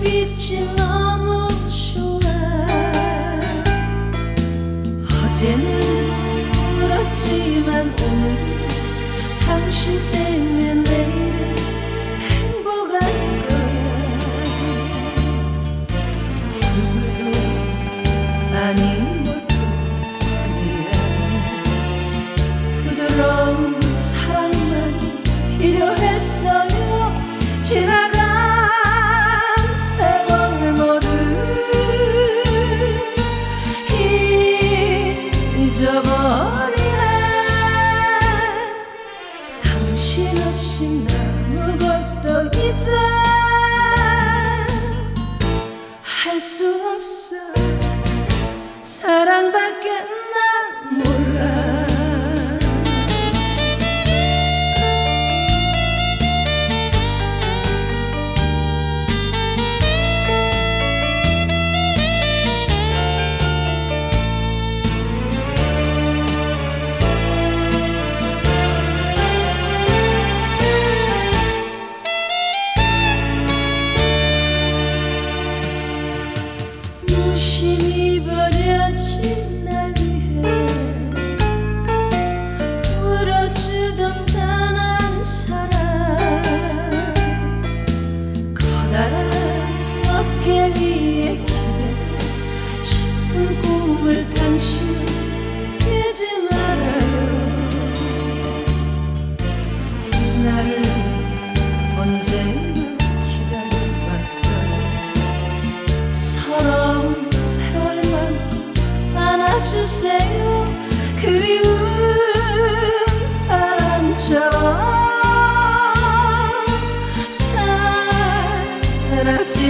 빛이 너무 좋아. 어제는 울었지만 오늘은 당신 때문에 내일은 행복할 거야. 누구도 아닌 것도 아니야. 부드러운 사랑만이 필요했어요. 지나간 세월 모두 잊어버리네. 당신 없이 아무것도 이제 할 수 없어. 사랑밖에 난 몰라. 무심히 버려진 날 위해 울어주던 단 한 사람. 커다란 어깨 위에 기대고 싶은 꿈을 당신 깨지 말아요. 이 날을 언제나 기다려왔어요. 서러운 세월만 안아주세요. 그리운 바람처럼 사라지